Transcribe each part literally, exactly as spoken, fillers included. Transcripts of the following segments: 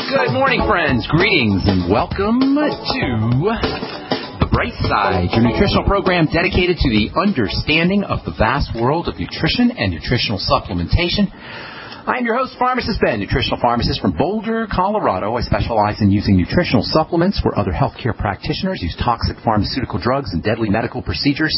Good morning, friends. Greetings and welcome to The Bright Side, your nutritional program dedicated to the understanding of the vast world of nutrition and nutritional supplementation. I am your host, Pharmacist Ben, nutritional pharmacist from Boulder, Colorado. I specialize in using nutritional supplements where other healthcare practitioners use toxic pharmaceutical drugs and deadly medical procedures.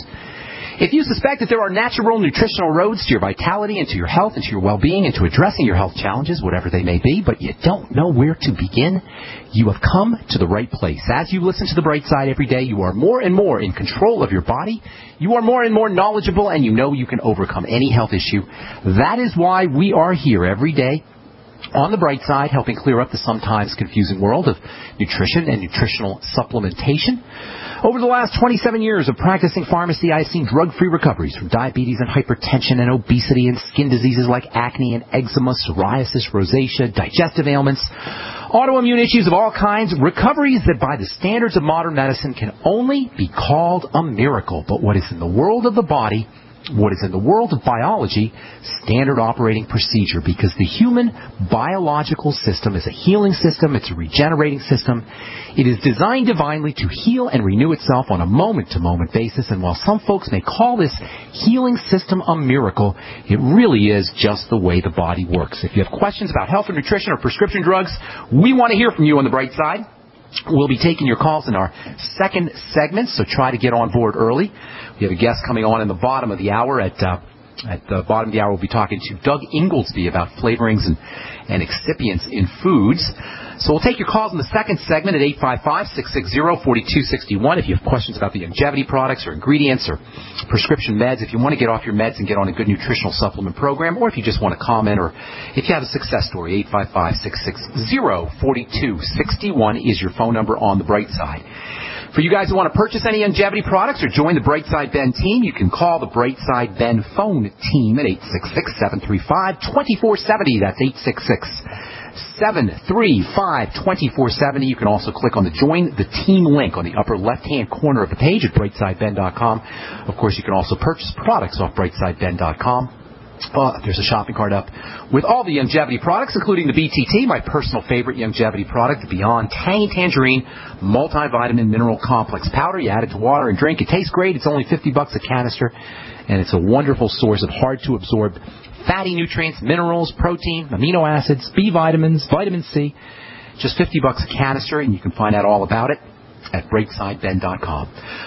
If you suspect that there are natural nutritional roads to your vitality and to your health and to your well-being and to addressing your health challenges, whatever they may be, but you don't know where to begin, you have come to the right place. As you listen to The Bright Side every day, you are more and more in control of your body. You are more and more knowledgeable, and you know you can overcome any health issue. That is why we are here every day on The Bright Side, helping clear up the sometimes confusing world of nutrition and nutritional supplementation. Over the last twenty-seven years of practicing pharmacy, I've seen drug-free recoveries from diabetes and hypertension and obesity and skin diseases like acne and eczema, psoriasis, rosacea, digestive ailments, autoimmune issues of all kinds, recoveries that by the standards of modern medicine can only be called a miracle. But what is in the world of the body, what is in the world of biology, standard operating procedure, because the human biological system is a healing system, it's a regenerating system. It is designed divinely to heal and renew itself on a moment-to-moment basis, and while some folks may call this healing system a miracle, it really is just the way the body works. If you have questions about health or nutrition or prescription drugs, we want to hear from you on The Bright Side. We'll be taking your calls in our second segment, so try to get on board early. We have a guest coming on in the bottom of the hour. At uh, at the bottom of the hour, we'll be talking to Doug Inglesby about flavorings and, and excipients in foods. So we'll take your calls in the second segment at eight five five, six six zero, four two six one. If you have questions about the longevity products or ingredients or prescription meds, if you want to get off your meds and get on a good nutritional supplement program, or if you just want to comment, or if you have a success story, eight five five, six six zero, four two six one is your phone number on The Bright Side. For you guys who want to purchase any longevity products or join the Bright Side Ben team, you can call the Bright Side Ben phone team at eight six six, seven three five, two four seven zero. That's eight six six, seven three five, two four seven zero. You can also click on the Join the Team link on the upper left-hand corner of the page at bright side ben dot com. Of course, you can also purchase products off bright side ben dot com. Uh, there's a shopping cart up with all the longevity products, including the B T T, my personal favorite longevity product, the Beyond Tangy Tangerine Multivitamin Mineral Complex Powder. You add it to water and drink. It tastes great. It's only fifty bucks a canister, and it's a wonderful source of hard-to-absorb fatty nutrients, minerals, protein, amino acids, B vitamins, vitamin C. Just fifty bucks a canister, and you can find out all about it at bright side ben dot com.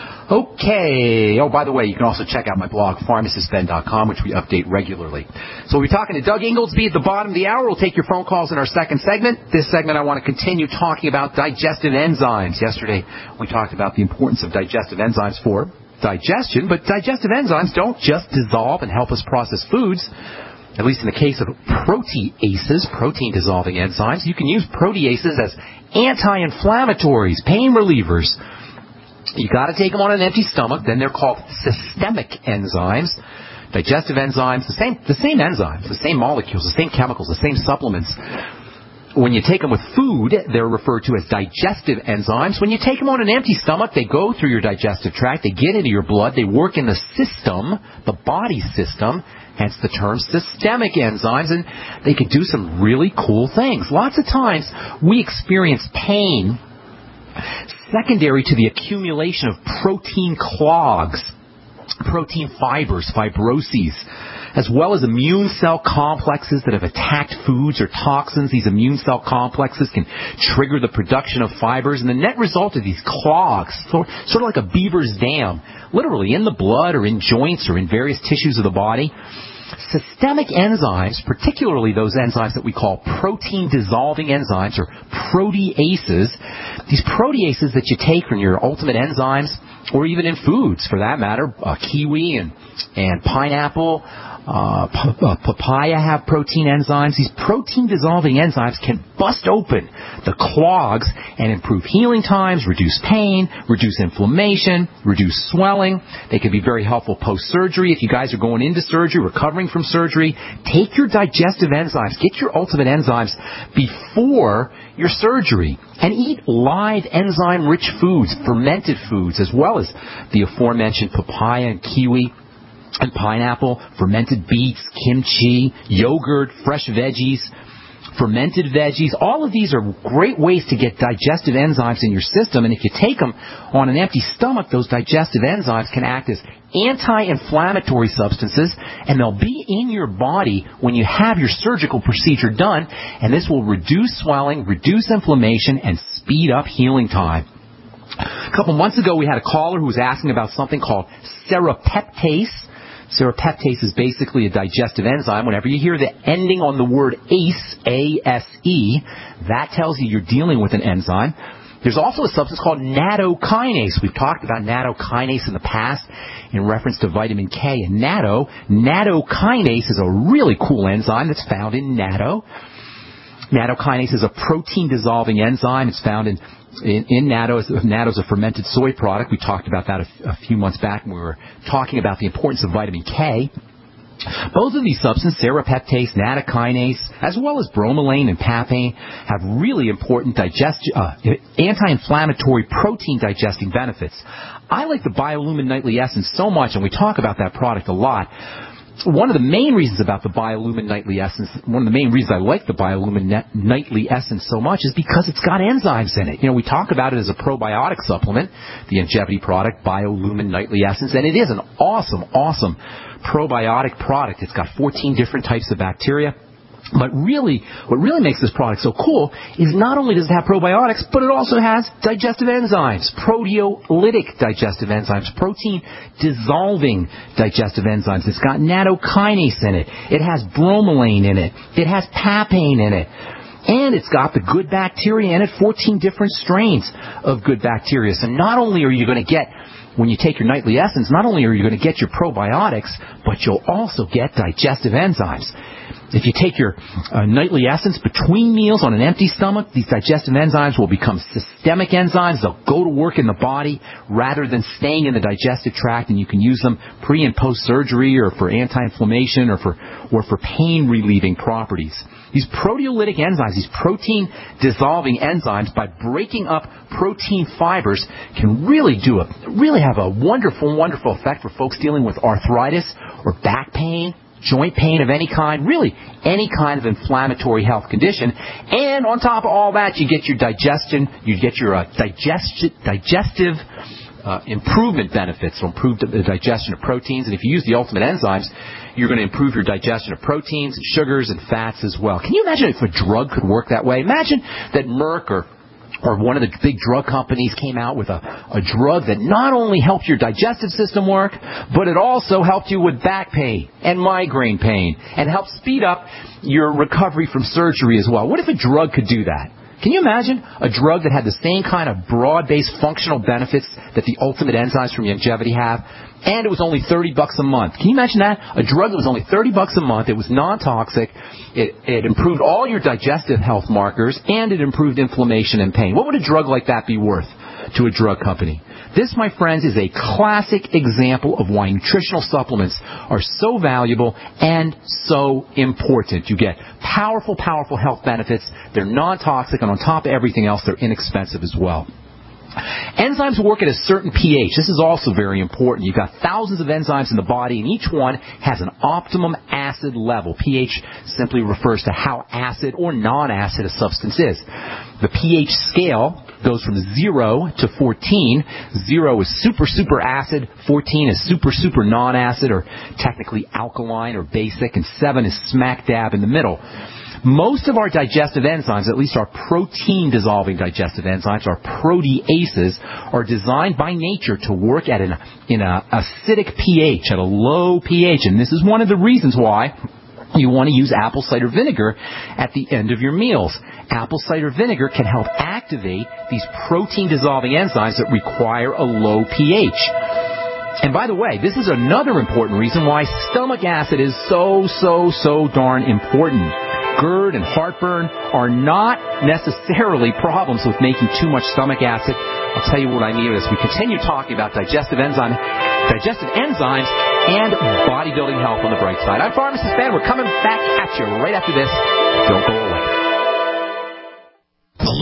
Okay. Oh, by the way, you can also check out my blog, pharmacist ben dot com, which we update regularly. So we'll be talking to Doug Inglesby at the bottom of the hour. We'll take your phone calls in our second segment. This segment, I want to continue talking about digestive enzymes. Yesterday, we talked about the importance of digestive enzymes for digestion, but digestive enzymes don't just dissolve and help us process foods. At least in the case of proteases, protein-dissolving enzymes, you can use proteases as anti-inflammatories, pain relievers. You got to take them on an empty stomach. Then they're called systemic enzymes. Digestive enzymes, the same, the same enzymes, the same molecules, the same chemicals, the same supplements. When you take them with food, they're referred to as digestive enzymes. When you take them on an empty stomach, they go through your digestive tract, they get into your blood, they work in the system, the body system, hence the term systemic enzymes, and they can do some really cool things. Lots of times, we experience pain secondary to the accumulation of protein clogs, protein fibers, fibroses, as well as immune cell complexes that have attacked foods or toxins. These immune cell complexes can trigger the production of fibers, and the net result of these clogs, sort of like a beaver's dam, literally in the blood or in joints or in various tissues of the body. Systemic enzymes, particularly those enzymes that we call protein-dissolving enzymes or proteases, these proteases that you take from your ultimate enzymes, or even in foods for that matter, uh, kiwi and, and pineapple, Uh, p- uh, papaya have protein enzymes. These protein-dissolving enzymes can bust open the clogs and improve healing times, reduce pain, reduce inflammation, reduce swelling. They can be very helpful post-surgery. If you guys are going into surgery, recovering from surgery, take your digestive enzymes, get your ultimate enzymes before your surgery, and eat live enzyme-rich foods, fermented foods, as well as the aforementioned papaya and kiwi and pineapple, fermented beets, kimchi, yogurt, fresh veggies, fermented veggies. All of these are great ways to get digestive enzymes in your system, and if you take them on an empty stomach, those digestive enzymes can act as anti-inflammatory substances, and they'll be in your body when you have your surgical procedure done, and this will reduce swelling, reduce inflammation, and speed up healing time. A couple months ago, we had a caller who was asking about something called serrapeptase. Serrapeptase is basically a digestive enzyme. Whenever you hear the ending on the word ACE, A S E, that tells you you're dealing with an enzyme. There's also a substance called nattokinase. We've talked about nattokinase in the past in reference to vitamin K and natto. Nattokinase is a really cool enzyme that's found in natto. Nattokinase is a protein-dissolving enzyme. It's found in In, in natto. Natto is a fermented soy product. We talked about that a, a few months back when we were talking about the importance of vitamin K. Both of these substances, serrapeptase, nattokinase, as well as bromelain and papain, have really important digest, uh, anti-inflammatory protein digesting benefits. I like the Biolumin Nightly Essence so much, and we talk about that product a lot. One of the main reasons about the Biolumin Nightly Essence, one of the main reasons I like the Biolumin Net Nightly Essence so much is because it's got enzymes in it. You know, we talk about it as a probiotic supplement, the Youngevity product, Biolumin Nightly Essence, and it is an awesome, awesome probiotic product. It's got fourteen different types of bacteria. But really, what really makes this product so cool is not only does it have probiotics, but it also has digestive enzymes, proteolytic digestive enzymes, protein-dissolving digestive enzymes. It's got nattokinase in it. It has bromelain in it. It has papain in it. And it's got the good bacteria in it, fourteen different strains of good bacteria. So not only are you going to get, when you take your nightly essence, not only are you going to get your probiotics, but you'll also get digestive enzymes. If you take your uh, nightly essence between meals on an empty stomach, these digestive enzymes will become systemic enzymes. They'll go to work in the body rather than staying in the digestive tract, and you can use them pre- and post-surgery or for anti-inflammation or for, or for pain-relieving properties. These proteolytic enzymes, these protein-dissolving enzymes, by breaking up protein fibers, can really do a, really have a wonderful, wonderful effect for folks dealing with arthritis or back pain, joint pain of any kind, really any kind of inflammatory health condition. And on top of all that, you get your digestion, you get your uh, digest, digestive uh, improvement benefits, so improved the digestion of proteins. And if you use the Ultimate Enzymes, you're going to improve your digestion of proteins, sugars, and fats as well. Can you imagine if a drug could work that way? Imagine that Merck or or one of the big drug companies came out with a, a drug that not only helped your digestive system work, but it also helped you with back pain and migraine pain and helped speed up your recovery from surgery as well. What if a drug could do that? Can you imagine a drug that had the same kind of broad-based functional benefits that the Ultimate Enzymes from Youngevity have, and it was only thirty bucks a month? Can you imagine that? A drug that was only thirty bucks a month, it was non-toxic, it, it improved all your digestive health markers, and it improved inflammation and pain. What would a drug like that be worth to a drug company? This, my friends, is a classic example of why nutritional supplements are so valuable and so important. You get powerful, powerful health benefits. They're non-toxic, and on top of everything else, they're inexpensive as well. Enzymes work at a certain pH. This is also very important. You've got thousands of enzymes in the body, and each one has an optimum acid level. pH simply refers to how acid or non-acid a substance is. The pH scale goes from zero to fourteen. Zero is super, super acid. fourteen is super, super non-acid, or technically alkaline or basic. And seven is smack dab in the middle. Most of our digestive enzymes, at least our protein-dissolving digestive enzymes, our proteases, are designed by nature to work at an in a acidic pH, at a low pH. And this is one of the reasons why you want to use apple cider vinegar at the end of your meals. Apple cider vinegar can help activate these protein-dissolving enzymes that require a low pH. And by the way, this is another important reason why stomach acid is so, so, so darn important. GERD and heartburn are not necessarily problems with making too much stomach acid. I'll tell you what I mean as we continue talking about digestive enzyme, digestive enzymes and bodybuilding health on the bright side. I'm Pharmacist Ben. We're coming back at you right after this. Don't go away.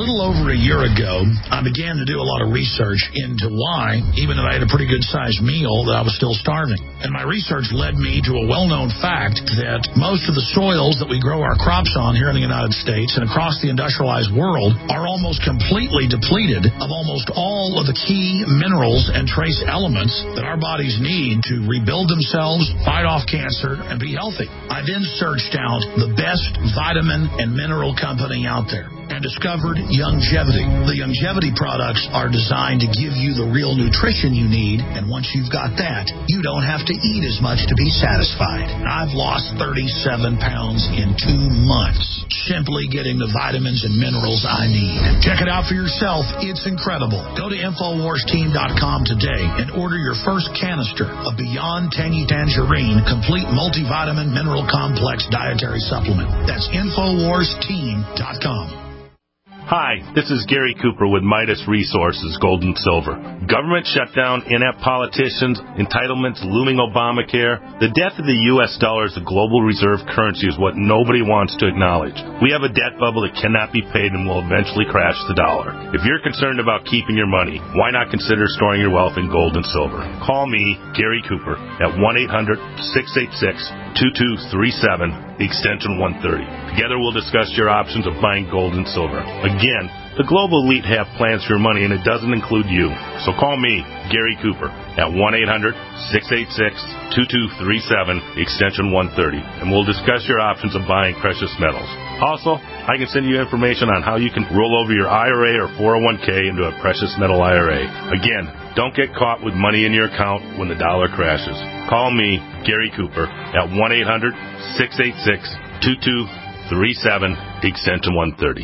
little over a year ago, I began to do a lot of research into why, even though I had a pretty good-sized meal, that I was still starving. And my research led me to a well-known fact that most of the soils that we grow our crops on here in the United States and across the industrialized world are almost completely depleted of almost all of the key minerals and trace elements that our bodies need to rebuild themselves, fight off cancer, and be healthy. I then searched out the best vitamin and mineral company out there and discovered Youngevity. The Youngevity products are designed to give you the real nutrition you need, and once you've got that, you don't have to eat as much to be satisfied. I've lost thirty-seven pounds in two months, simply getting the vitamins and minerals I need. Check it out for yourself. It's incredible. Go to Infowars Team dot com today and order your first canister of Beyond Tangy Tangerine Complete Multivitamin Mineral Complex Dietary Supplement. That's Infowars Team dot com. Hi, this is Gary Cooper with Midas Resources, Gold and Silver. Government shutdown, inept politicians, entitlements, looming Obamacare. The death of the U S dollar as the global reserve currency is what nobody wants to acknowledge. We have a debt bubble that cannot be paid and will eventually crash the dollar. If you're concerned about keeping your money, why not consider storing your wealth in gold and silver? Call me, Gary Cooper, at one eight hundred six eight six two two three seven, extension one thirty. Together we'll discuss your options of buying gold and silver. Again, the global elite have plans for your money, and it doesn't include you. So call me, Gary Cooper, at one eight hundred six eight six two two three seven, extension one thirty, and we'll discuss your options of buying precious metals. Also, I can send you information on how you can roll over your I R A or four oh one k into a precious metal I R A. Again, don't get caught with money in your account when the dollar crashes. Call me, Gary Cooper, at one eight hundred six eight six two two three seven, extension one thirty.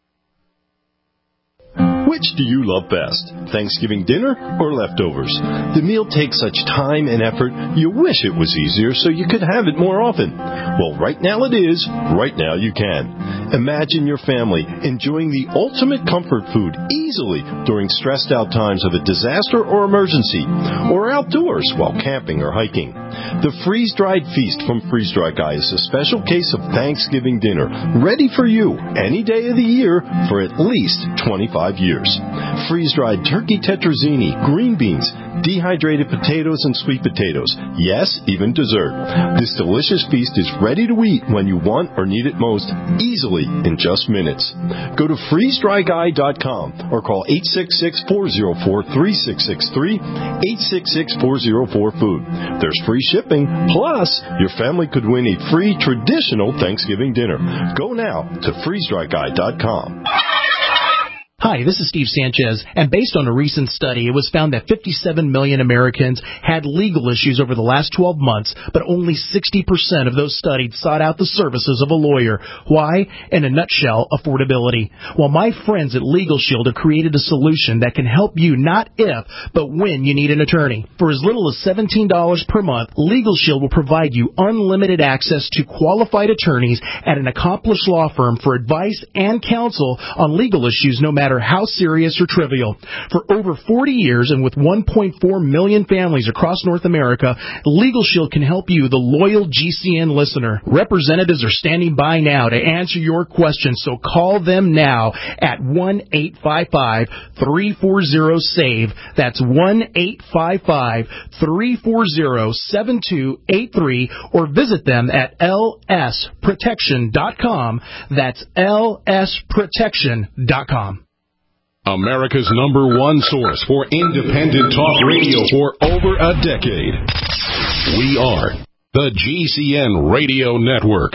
Which do you love best, Thanksgiving dinner or leftovers? The meal takes such time and effort, you wish it was easier so you could have it more often. Well, right now it is. Right now you can. Imagine your family enjoying the ultimate comfort food easily during stressed out times of a disaster or emergency, or outdoors while camping or hiking. The freeze-dried feast from Freeze Dry Guy is a special case of Thanksgiving dinner, ready for you any day of the year for at least twenty-five years. Freeze-dried turkey tetrazzini, green beans, dehydrated potatoes, and sweet potatoes. Yes, even dessert. This delicious feast is ready to eat when you want or need it most, easily in just minutes. Go to freeze dry guy dot com or call eight six six four zero four three six six three, eight six six four zero four food. There's free shipping, plus your family could win a free traditional Thanksgiving dinner. Go now to freeze dry guy dot com. Hi, this is Steve Sanchez, and based on a recent study, it was found that fifty-seven million Americans had legal issues over the last twelve months, but only sixty percent of those studied sought out the services of a lawyer. Why? In a nutshell, affordability. Well, my friends at Legal Shield have created a solution that can help you not if, but when you need an attorney. For as little as seventeen dollars per month, Legal Shield will provide you unlimited access to qualified attorneys at an accomplished law firm for advice and counsel on legal issues, no matter how serious or trivial. For over forty years and with one point four million families across North America, Legal Shield can help you, the loyal G C N listener. Representatives are standing by now to answer your questions, so call them now at one eight five five three four zero save. That's one eight five five three four zero seven two eight three, or visit them at L S protection dot com. That's L S protection dot com. America's number one source for independent talk radio for over a decade. We are the G C N Radio Network.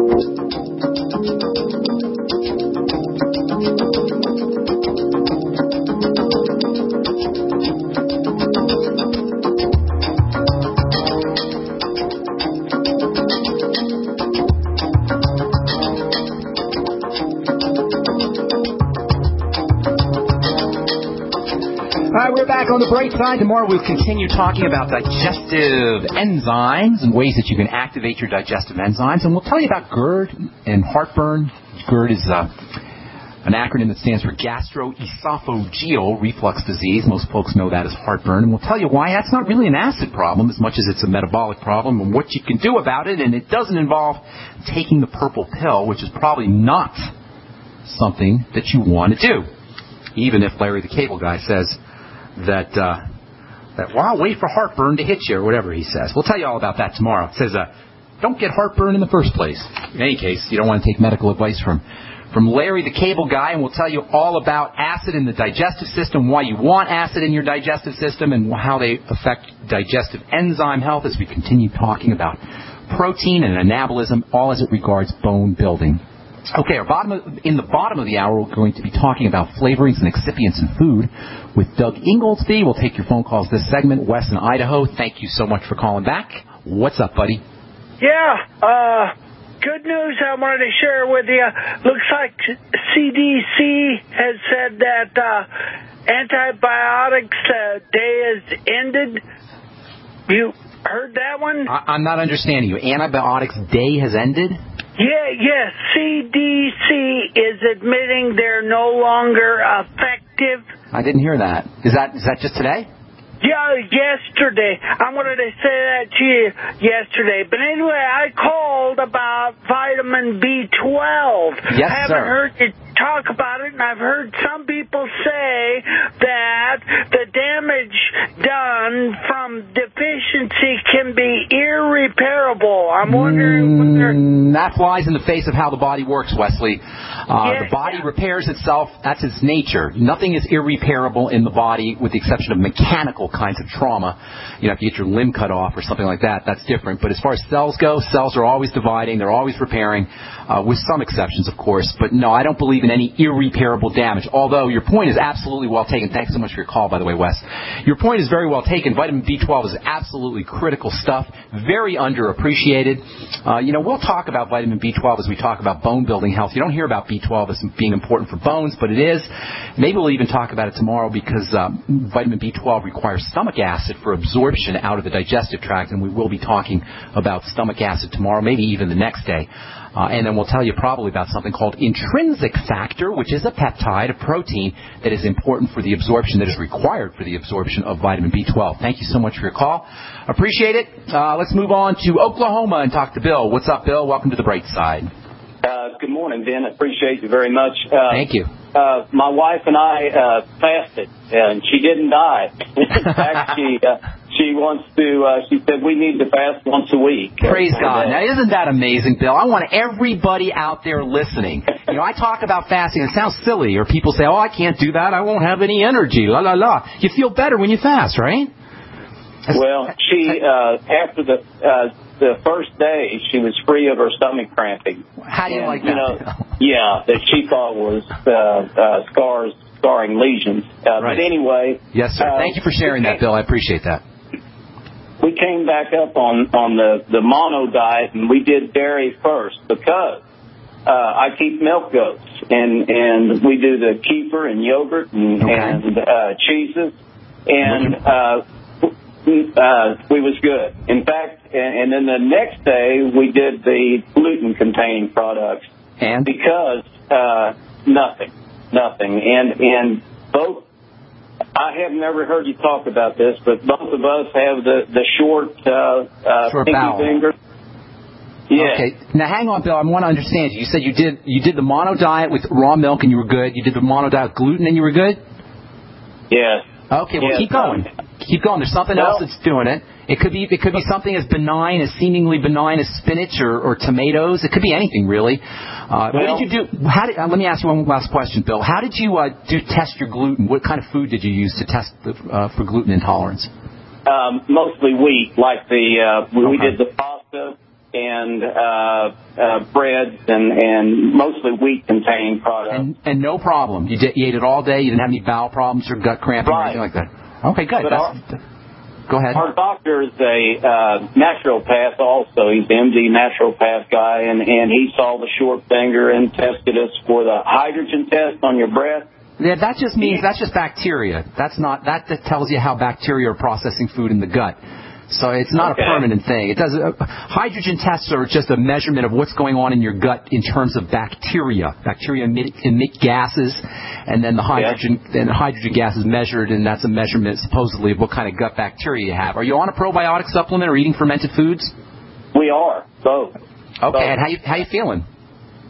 All right, we're back on the bright side. Tomorrow we'll continue talking about digestive enzymes and ways that you can activate your digestive enzymes. And we'll tell you about GERD and heartburn. GERD is uh, an acronym that stands for gastroesophageal reflux disease. Most folks know that as heartburn. And we'll tell you why that's not really an acid problem as much as it's a metabolic problem and what you can do about it. And it doesn't involve taking the purple pill, which is probably not something that you want to do. Even if Larry the Cable Guy says that, uh, that well, I'll wait for heartburn to hit you, or whatever he says. We'll tell you all about that tomorrow. It says, uh, don't get heartburn in the first place. In any case, you don't want to take medical advice from from Larry the Cable Guy, and we'll tell you all about acid in the digestive system, why you want acid in your digestive system, and how they affect digestive enzyme health as we continue talking about protein and anabolism, all as it regards bone building. Okay, our bottom of, in the bottom of the hour, we're going to be talking about flavorings and excipients in food with Doug Ingoldsby. We'll take your phone calls this segment. Wes in Idaho, thank you so much for calling back. What's up, buddy? Yeah, uh... good news I wanted to share with you. Looks like C D C has said that uh, antibiotics uh, day has ended. You heard that one? I- I'm not understanding you. Antibiotics day has ended? Yeah, yes. C D C is admitting they're no longer effective. I didn't hear that. Is that is that just today? Yeah, yesterday. I wanted to say that to you yesterday. But anyway, I called about vitamin B twelve. Yes, I haven't sir. heard you talk about it, and I've heard some people say that the damage done from deficiency can be irreparable. I'm wondering mm, whether... That flies in the face of how the body works, Wesley. Uh, Yeah, the body yeah. repairs itself. That's its nature. Nothing is irreparable in the body with the exception of mechanical kinds of trauma. You know, if you get your limb cut off or something like that, that's different. But as far as cells go, cells are always dividing. They're always repairing, uh, with some exceptions, of course. But no, I don't believe in any irreparable damage. Although your point is absolutely well taken. Thanks so much for your call, by the way, Wes. Your point is very well taken. Vitamin B twelve is absolutely critical stuff. Very underappreciated. Uh, you know, we'll talk about vitamin B twelve as we talk about bone building health. You don't hear about B twelve as being important for bones, but it is. Maybe we'll even talk about it tomorrow because um, vitamin B twelve requires stomach acid for absorption out of the digestive tract, and we will be talking about stomach acid tomorrow, maybe even the next day. Uh, and then we'll tell you probably about something called intrinsic factor, which is a peptide, a protein that is important for the absorption, that is required for the absorption of vitamin B twelve. Thank you so much for your call. Appreciate it. Uh, let's move on to Oklahoma and talk to Bill. What's up, Bill? Welcome to the Bright Side. Uh, good morning, Ben. I appreciate you very much. Uh, Thank you. Uh, my wife and I uh, fasted, and she didn't die. In fact, she uh, she wants to. Uh, she said we need to fast once a week. Praise God. Now, isn't that amazing, Bill? I want everybody out there listening. You know, I talk about fasting. It sounds silly, or people say, "Oh, I can't do that. I won't have any energy." La la la. You feel better when you fast, right? Well, she uh, after the uh, the first day, she was free of her stomach cramping. How do you and, like that? You know, yeah, that she thought was uh, uh, scars, scarring lesions. Uh, Right. But anyway. Yes, sir. Uh, Thank you for sharing that, Bill. I appreciate that. We came back up on, on the, the mono diet, and we did dairy first because uh, I keep milk goats, and, and we do the kefir and yogurt and, Okay. and uh, cheeses, and uh, uh, we was good. In fact, and, and then the next day we did the gluten-containing products. And? Because uh, nothing, nothing. And, and both, I have never heard you talk about this, but both of us have the, the short, uh, uh, Short pinky bowel. finger. Yeah. Okay. Now, hang on, Bill. I want to understand you. You said you did you did the mono diet with raw milk and you were good. You did the mono diet with gluten and you were good? Yes. Okay, well, Yes, keep going. um, Keep going. There's something well- else that's doing it. It could be it could be something as benign, as seemingly benign as spinach or, or tomatoes. It could be anything, really. Uh, Well- what did you do? How did, uh, let me ask you one last question, Bill. How did you uh, do test your gluten? What kind of food did you use to test the, uh, for gluten intolerance? Um, mostly wheat, like the, uh, we, we Okay. did the pasta and, uh, uh, breads and, and mostly wheat containing products. And, and no problem. You, did, you ate it all day. You didn't have any bowel problems or gut cramping or Right. anything like that. Okay, good. But That's, go ahead. Our doctor is a uh, naturopath also. He's the M D naturopath guy, and, and he saw the short finger and tested us for the hydrogen test on your breath. Yeah, that just means that's just bacteria. That's not that, that tells you how bacteria are processing food in the gut. So it's not Okay. a permanent thing. It does. Uh, hydrogen tests are just a measurement of what's going on in your gut in terms of bacteria. Bacteria emit, emit gases, and then the hydrogen then the hydrogen gas is measured, and that's a measurement supposedly of what kind of gut bacteria you have. Are you on a probiotic supplement or eating fermented foods? We are both. Okay, Both. and how you how you feeling?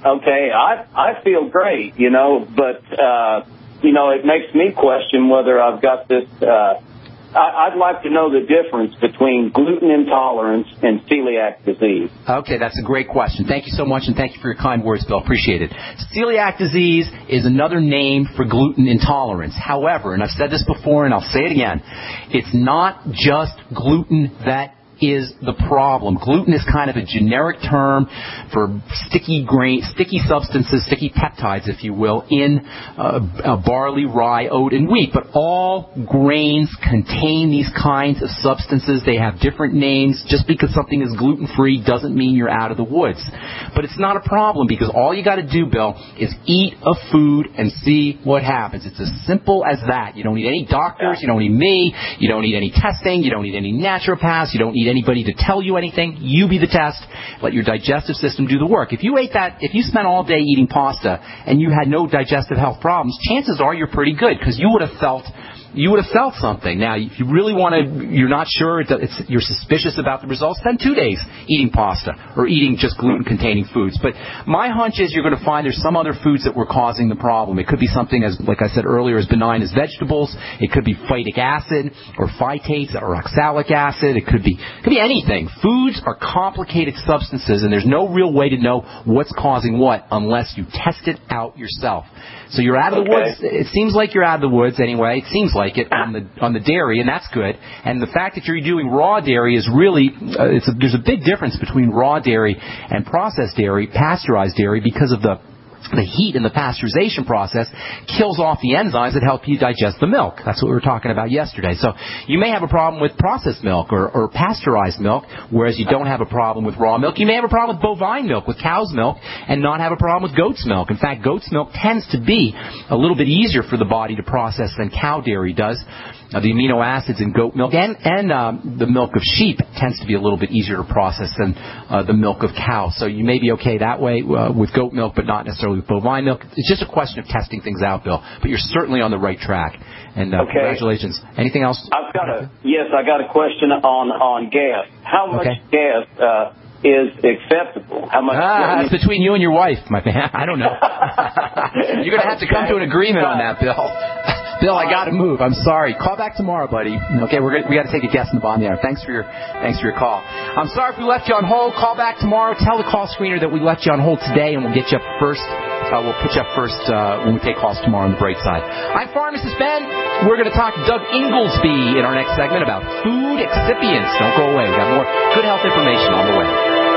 okay, I I feel great, you know, but, uh, you know, it makes me question whether I've got this, uh, I, I'd like to know the difference between gluten intolerance and celiac disease. Okay, that's a great question. Thank you so much, and thank you for your kind words, Bill. Appreciate it. Celiac disease is another name for gluten intolerance. However, and I've said this before, and I'll say it again, it's not just gluten that is the problem. Gluten is kind of a generic term for sticky grain, sticky substances, sticky peptides, if you will, in uh, uh, barley, rye, oat, and wheat. But all grains contain these kinds of substances. They have different names. Just because something is gluten-free doesn't mean you're out of the woods. But it's not a problem, because all you got to do, Bill, is eat a food and see what happens. It's as simple as that. You don't need any doctors. You don't need me. You don't need any testing. You don't need any naturopaths. You don't need anybody to tell you anything. You be the test. Let your digestive system do the work. If you ate that, if you spent all day eating pasta and you had no digestive health problems, chances are you're pretty good, because you would have felt you would have felt something. Now, if you really want to, you're not sure, it's, it's, you're suspicious about the results, spend two days eating pasta or eating just gluten-containing foods. But my hunch is you're going to find there's some other foods that were causing the problem. It could be something, as like I said earlier, as benign as vegetables. It could be phytic acid or phytates or oxalic acid. It could be it could be anything. Foods are complicated substances, and there's no real way to know what's causing what unless you test it out yourself. So you're out of the Okay. woods. It seems like you're out of the woods anyway. It seems like it on the on the dairy, and that's good. And the fact that you're doing raw dairy is really uh, it's a, there's a big difference between raw dairy and processed dairy, pasteurized dairy, because of the the heat in the pasteurization process kills off the enzymes that help you digest the milk. That's what we were talking about yesterday. So you may have a problem with processed milk or, or pasteurized milk, whereas you don't have a problem with raw milk. You may have a problem with bovine milk, with cow's milk, and not have a problem with goat's milk. In fact, goat's milk tends to be a little bit easier for the body to process than cow dairy does. Uh, the amino acids in goat milk and, and uh, the milk of sheep tends to be a little bit easier to process than uh, the milk of cow. So you may be okay that way uh, with goat milk, but not necessarily with bovine milk. It's just a question of testing things out, Bill. But you're certainly on the right track. And uh, Okay. Congratulations. Anything else? I've got a yes. I got a question on on gas. How much Okay. gas uh, is acceptable? How much? Ah, it's between you and your wife, my man. I don't know. You're going to have to come to an agreement on that, Bill. Bill, I got to move. I'm sorry. Call back tomorrow, buddy. Okay, we're gonna, we got to take a guest in the bottom there. Thanks for your thanks for your call. I'm sorry if we left you on hold. Call back tomorrow. Tell the call screener that we left you on hold today, and we'll get you up first. Uh, we'll put you up first uh, when we take calls tomorrow on the bright side. I'm Pharmacist Ben. We're going to talk to Doug Inglesby in our next segment about food excipients. Don't go away. We've got more good health information on the way.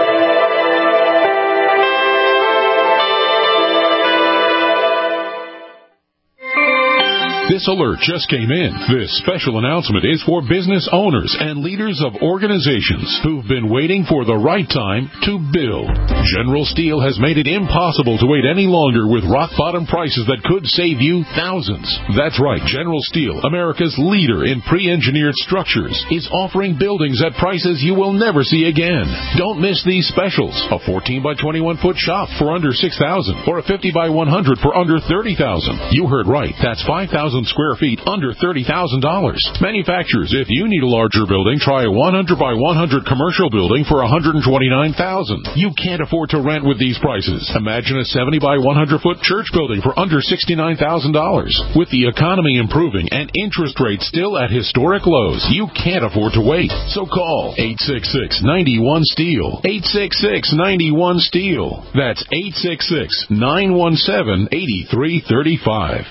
This alert just came in. This special announcement is for business owners and leaders of organizations who've been waiting for the right time to build. General Steel has made it impossible to wait any longer with rock-bottom prices that could save you thousands. That's right. General Steel, America's leader in pre-engineered structures, is offering buildings at prices you will never see again. Don't miss these specials. A fourteen by twenty-one foot shop for under six thousand dollars or a fifty by one hundred for under thirty thousand dollars. You heard right. That's five thousand square feet under thirty thousand dollars. Manufacturers, if you need a larger building, try a one hundred by one hundred commercial building for one hundred twenty-nine thousand dollars. You can't afford to rent with these prices. Imagine a seventy by one hundred foot church building for under sixty-nine thousand dollars. With the economy improving and interest rates still at historic lows, you can't afford to wait. So call eight six six, nine one, STEEL. eight six six, nine one, STEEL. That's eight six six, nine one seven, eight three three five.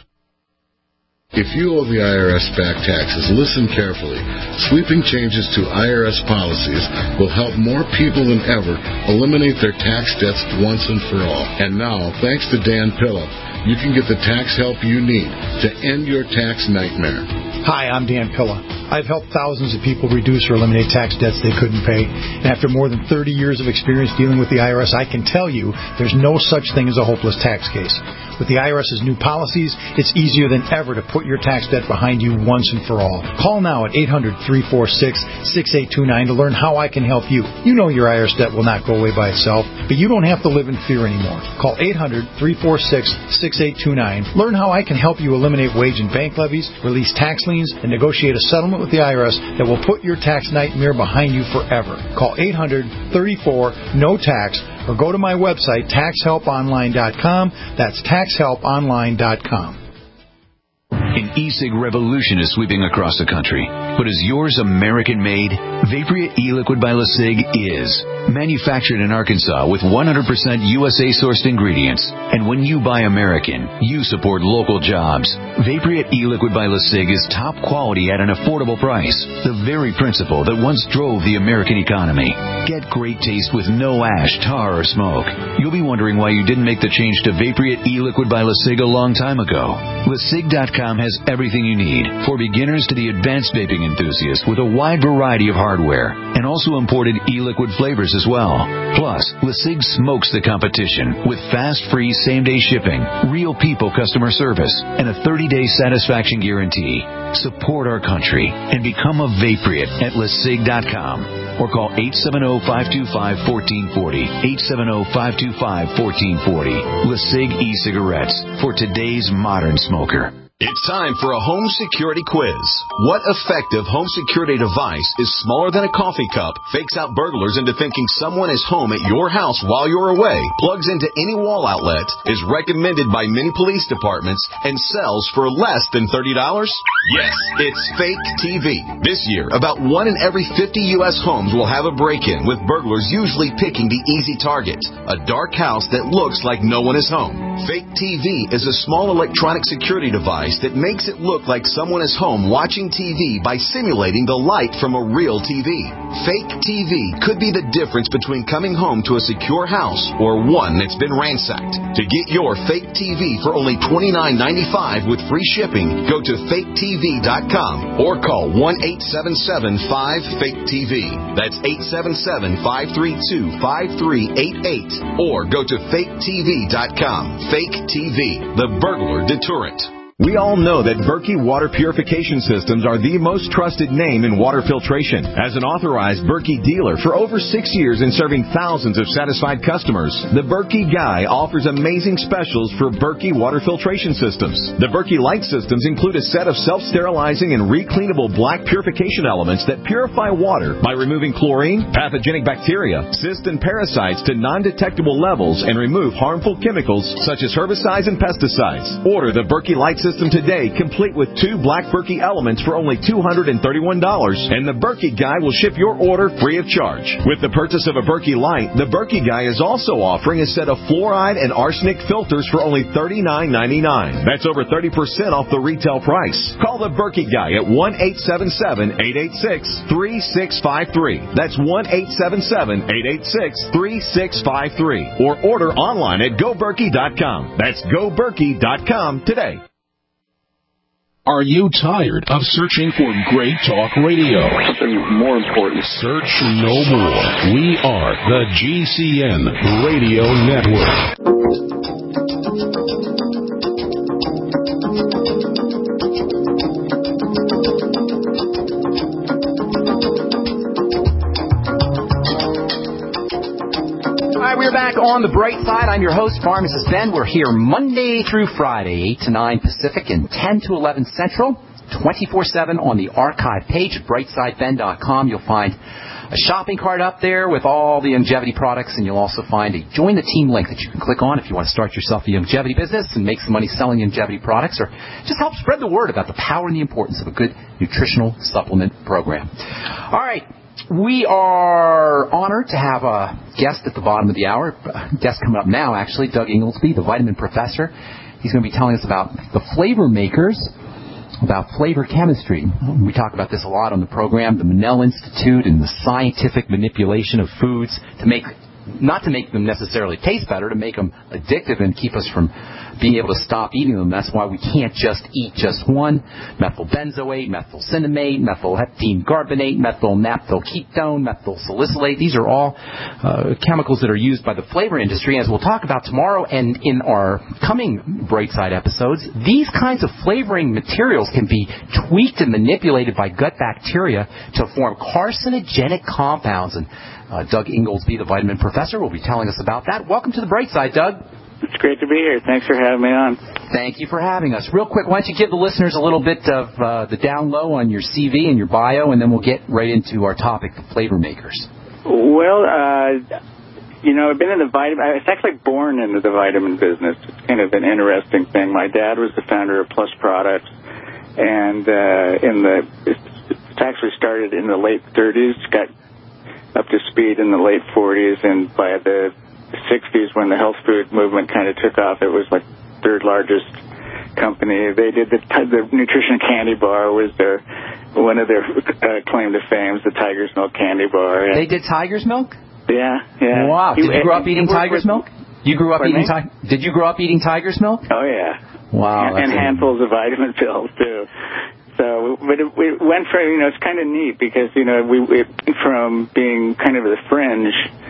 If you owe the I R S back taxes, listen carefully. Sweeping changes to I R S policies will help more people than ever eliminate their tax debts once and for all. And now, thanks to Dan Pilla, you can get the tax help you need to end your tax nightmare. Hi, I'm Dan Pilla. I've helped thousands of people reduce or eliminate tax debts they couldn't pay. And after more than thirty years of experience dealing with the I R S, I can tell you there's no such thing as a hopeless tax case. With the I R S's new policies, it's easier than ever to put your tax debt behind you once and for all. Call now at eight hundred, three four six, six eight two nine to learn how I can help you. You know your I R S debt will not go away by itself, but you don't have to live in fear anymore. Call eight hundred, three four six, six eight two nine. Learn how I can help you eliminate wage and bank levies, release tax liens, and negotiate a settlement with the I R S that will put your tax nightmare behind you forever. Call eight hundred, thirty-four, no tax or go to my website, tax help online dot com. That's tax help online dot com. An e-cig revolution is sweeping across the country. But is yours American-made? Vaporia e-liquid by LeSig is. Manufactured in Arkansas with one hundred percent U S A-sourced ingredients. And when you buy American, you support local jobs. Vaporia e-liquid by LeSig is top quality at an affordable price. The very principle that once drove the American economy. Get great taste with no ash, tar, or smoke. You'll be wondering why you didn't make the change to Vaporia e-liquid by LeSig a long time ago. Le Sig dot com has everything you need, for beginners to the advanced vaping enthusiast, with a wide variety of hardware, and also imported e-liquid flavors as well. Plus, LeSig smokes the competition with fast, free, same-day shipping, real people customer service, and a thirty-day satisfaction guarantee. Support our country and become a Vapriot at Le Sig dot com, or call eight seven zero, five two five, one four four zero, eight seven zero, five two five, one four four zero. LeSig e-cigarettes for today's modern smoker. It's time for a home security quiz. What effective home security device is smaller than a coffee cup, fakes out burglars into thinking someone is home at your house while you're away, plugs into any wall outlet, is recommended by many police departments, and sells for less than thirty dollars? Yes, it's Fake T V. This year, about one in every fifty U S homes will have a break-in, with burglars usually picking the easy target, a dark house that looks like no one is home. Fake T V is a small electronic security device that makes it look like someone is home watching T V by simulating the light from a real T V. Fake T V could be the difference between coming home to a secure house or one that's been ransacked. To get your fake T V for only twenty-nine ninety-five with free shipping, go to fake T V dot com or call one eight seven seven, five, fake T V. That's eight seven seven, five three two, five three eight eight, or go to fake T V dot com. Fake T V, the burglar deterrent. We all know that Berkey Water Purification Systems are the most trusted name in water filtration. As an authorized Berkey dealer for over six years and serving thousands of satisfied customers, the Berkey Guy offers amazing specials for Berkey Water Filtration Systems. The Berkey Light Systems include a set of self-sterilizing and recleanable black purification elements that purify water by removing chlorine, pathogenic bacteria, cysts, and parasites to non-detectable levels and remove harmful chemicals such as herbicides and pesticides. Order the Berkey Light System today, complete with two black Berkey elements for only two hundred thirty-one dollars, and the Berkey Guy will ship your order free of charge. With the purchase of a Berkey Light, the Berkey Guy is also offering a set of fluoride and arsenic filters for only thirty-nine ninety-nine. That's over thirty percent off the retail price. Call the Berkey Guy at one eight seven seven, eight eight six, three six five three. That's one eight seven seven, eight eight six, three six five three. Or order online at go berkey dot com. That's go berkey dot com today. Are you tired of searching for great talk radio? Something more important. Search no more. We are the G C N Radio Network. We're back on the bright side. I'm your host, Pharmacist Ben. We're here Monday through Friday, eight to nine Pacific and ten to eleven Central, twenty-four seven on the archive page at bright side ben dot com. You'll find a shopping cart up there with all the longevity products, and you'll also find a Join the Team link that you can click on if you want to start yourself a longevity business and make some money selling longevity products, or just help spread the word about the power and the importance of a good nutritional supplement program. All right. We are honored to have a guest at the bottom of the hour. A guest coming up now, actually, Doug Inglesby, the vitamin professor. He's going to be telling us about the flavor makers, about flavor chemistry. We talk about this a lot on the program, the Monell Institute and the scientific manipulation of foods to make, not to make them necessarily taste better, to make them addictive and keep us from being able to stop eating them. That's why we can't just eat just one. Methylbenzoate, methylcinnamate, methylheptene carbonate, methylnaphthylketone, methylsalicylate. These are all uh, chemicals that are used by the flavor industry. As we'll talk about tomorrow and in our coming Brightside episodes, these kinds of flavoring materials can be tweaked and manipulated by gut bacteria to form carcinogenic compounds. And uh, Doug Inglesby, the vitamin professor, will be telling us about that. Welcome to the Brightside, Doug. It's great to be here. Thanks for having me on. Thank you for having us. Real quick, why don't you give the listeners a little bit of uh, the down low on your C V and your bio, and then we'll get right into our topic, the flavor makers. Well, uh, you know, I've been in the vitamin. I was actually born into the vitamin business. It's kind of an interesting thing. My dad was the founder of Plus Products, and uh, in the it actually started in the late thirties, got up to speed in the late forties, and by the sixties, when the health food movement kind of took off, it was like third largest company. They did the, the nutrition candy bar was their one of their uh, claim to fame, the Tiger's Milk candy bar. And they did Tiger's Milk? Yeah, yeah. Wow. Did you grow up eating Tiger's Milk? You grew up Pardon eating Tiger? Did you grow up eating Tiger's Milk? Oh yeah. Wow. And, and handfuls of vitamin pills too. So, but it, we went from, you know, it's kind of neat because, you know, we it went from being kind of the fringe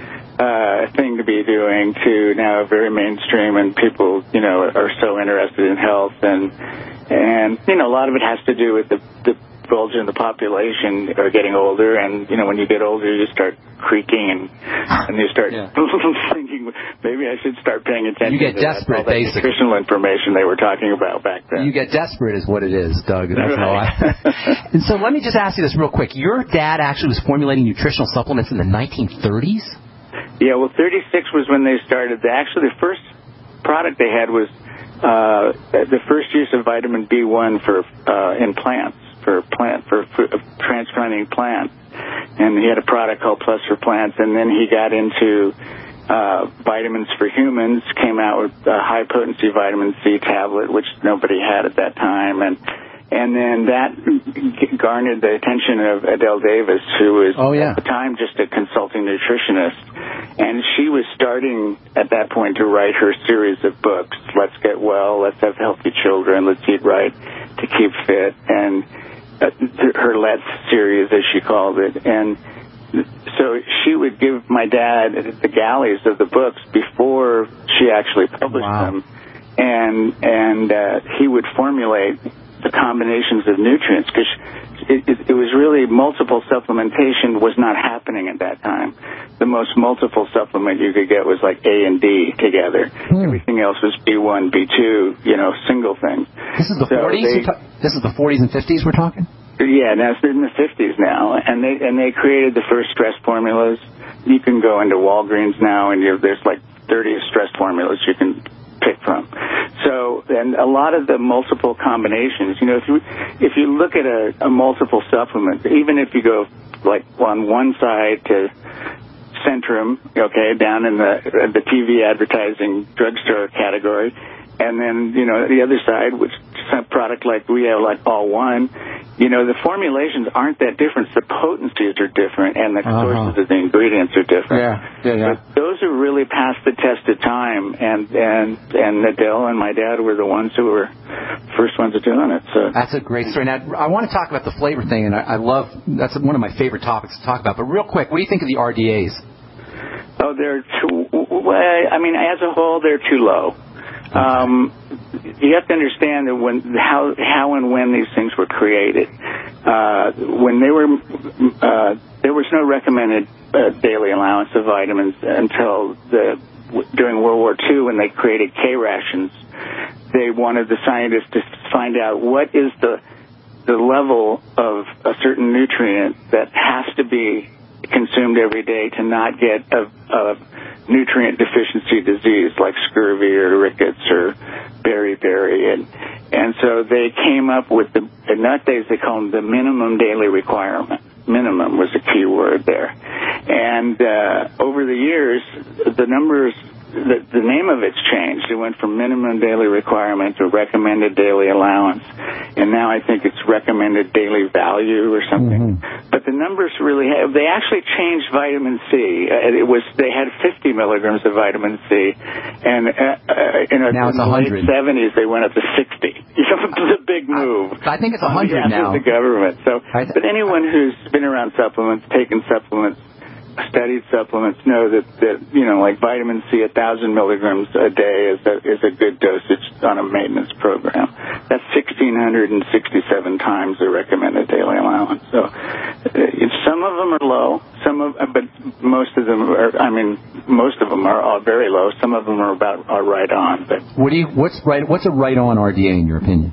uh, thing to be doing to now very mainstream, and people, you know, are so interested in health, and and you know, a lot of it has to do with the the bulge in the population are getting older, and you know, when you get older, you start creaking and and you start yeah. thinking maybe I should start paying attention. You get to desperate, that, all that basically. Nutritional information they were talking about back then. You get desperate, is what it is, Doug. That's right. how I. And so let me just ask you this real quick. Your dad actually was formulating nutritional supplements in the nineteen thirties. Yeah, well, thirty-six was when they started. The, actually, the first product they had was uh, the first use of vitamin B one for uh, in plants, for plant for, for uh, transplanting plants. And he had a product called Plus for Plants, and then he got into uh, vitamins for humans, came out with a high-potency vitamin C tablet, which nobody had at that time, and and then that garnered the attention of Adele Davis, who was oh, yeah. at the time just a consulting nutritionist. And she was starting at that point to write her series of books, Let's Get Well, Let's Have Healthy Children, Let's Eat Right to Keep Fit, and uh, her Let's series, as she called it. And so she would give my dad the galleys of the books before she actually published wow. them. And, and uh, he would formulate the combinations of nutrients, because it, it, it was really multiple supplementation was not happening at that time. The most multiple supplement you could get was like A and D together. Hmm. Everything else was B one, B two, you know, single things. This is the so forties? They, ta- this is the forties and fifties we're talking? Yeah, now it's in the fifties now. And they and they created the first stress formulas. You can go into Walgreens now, and you, there's like thirty stress formulas you can pick from. So, and a lot of the multiple combinations, you know, if you if you look at a, a multiple supplement, even if you go like on one side to Centrum, okay, down in the the T V advertising drugstore category, and then, you know, the other side, which is a product like we have, like All One, you know, the formulations aren't that different. The potencies are different, and the uh-huh. sources of the ingredients are different. Yeah, yeah, yeah. But those are really past the test of time, and and and Adele and my dad were the ones who were first ones doing it. So that's a great story. Now, I want to talk about the flavor thing, and I, I love that's one of my favorite topics to talk about. But real quick, what do you think of the R D As? Oh, they're too. Well, I mean, as a whole, they're too low. Um, you have to understand that when how how and when these things were created, uh, when they were uh, there was no recommended uh, daily allowance of vitamins until the during World War Two, when they created K rations. They wanted the scientists to find out what is the the level of a certain nutrient that has to be consumed every day to not get a, a nutrient deficiency disease like scurvy or rickets or beriberi, and and so they came up with the in that days they called them the minimum daily requirement. Minimum was a key word there, and uh, over the years the numbers. The, the name of it's changed. It went from minimum daily requirement to recommended daily allowance, and now I think it's recommended daily value or something. Mm-hmm. But the numbers really have, they actually changed vitamin C. Uh, it was they had fifty milligrams of vitamin C, and uh, uh, you know, now in the late seventies they went up to sixty. You know, it was a big move. I, I think it's one hundred now. The government. So, th- but anyone who's been around supplements, taken supplements, studied supplements know that, that, you know, like vitamin C, a thousand milligrams a day is a, is a good dosage on a maintenance program. That's one thousand six hundred sixty-seven times the recommended daily allowance. So uh, some of them are low, some of, but most of them are, I mean, most of them are all very low. Some of them are about, are right on. But what do you, what's right, what's a right on R D A in your opinion?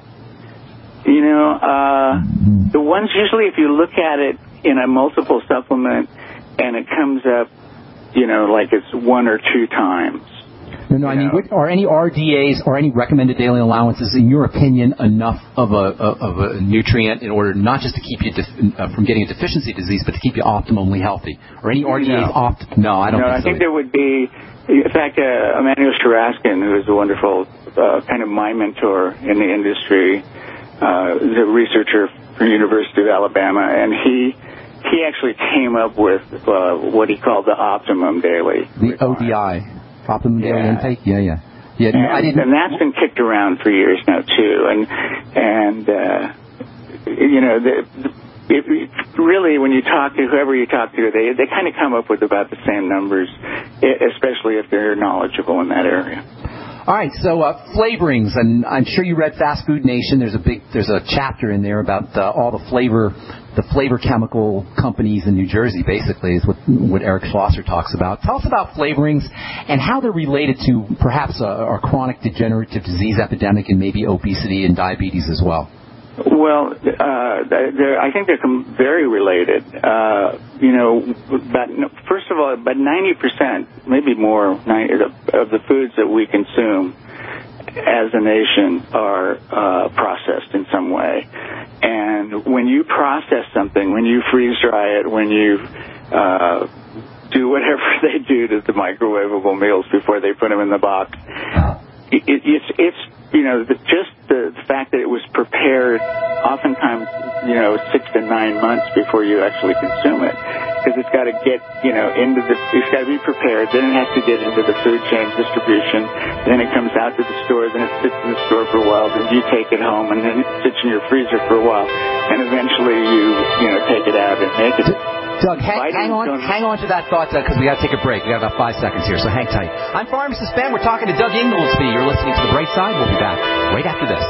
You know, uh, the ones usually, if you look at it in a multiple supplement, and it comes up you know, like it's one or two times. No, no, I mean, what, are any R D As or any recommended daily allowances, in your opinion, enough of a of a nutrient in order not just to keep you def- uh, from getting a deficiency disease, but to keep you optimally healthy? Or any R D As no. opt? No, I don't no, think I so. think there would be, in fact, uh, Emmanuel Sharaskin, who is a wonderful uh, kind of my mentor in the industry, uh, is a researcher from the University of Alabama, and he he actually came up with uh, what he called the optimum daily. The O D I. Optimum daily yeah. intake? Yeah, yeah. yeah and, I didn't... and that's been kicked around for years now, too. And, and uh, you know, the, the, it, really, when you talk to whoever you talk to, they, they kind of come up with about the same numbers, especially if they're knowledgeable in that area. All right, so uh, flavorings, and I'm sure you read Fast Food Nation. There's a big, there's a chapter in there about uh, all the flavor, the flavor chemical companies in New Jersey. Basically, is what what Eric Schlosser talks about. Tell us about flavorings and how they're related to perhaps a, our chronic degenerative disease epidemic and maybe obesity and diabetes as well. Well, uh, they're, I think they're com- very related. Uh, you know, but first of all, about ninety percent, maybe more, ninety, of the foods that we consume as a nation are uh, processed in some way. And when you process something, when you freeze dry it, when you uh, do whatever they do to the microwavable meals before they put them in the box, it, it, it's it's you know the, just the fact that it was prepared, oftentimes you know six to nine months before you actually consume it, because it's got to get you know into the it's got to be prepared, then it has to get into the food chain distribution, then it comes out to the store, then it sits in the store for a while, then you take it home, and then it sits in your freezer for a while, and eventually you you know take it out and make it. Doug, hang, hang on hang on to that thought, Doug, because we got to take a break. We got about five seconds here, so hang tight. I'm Pharmacist Ben. We're talking to Doug Inglesby. You're listening to The Bright Side. We'll be back right after this.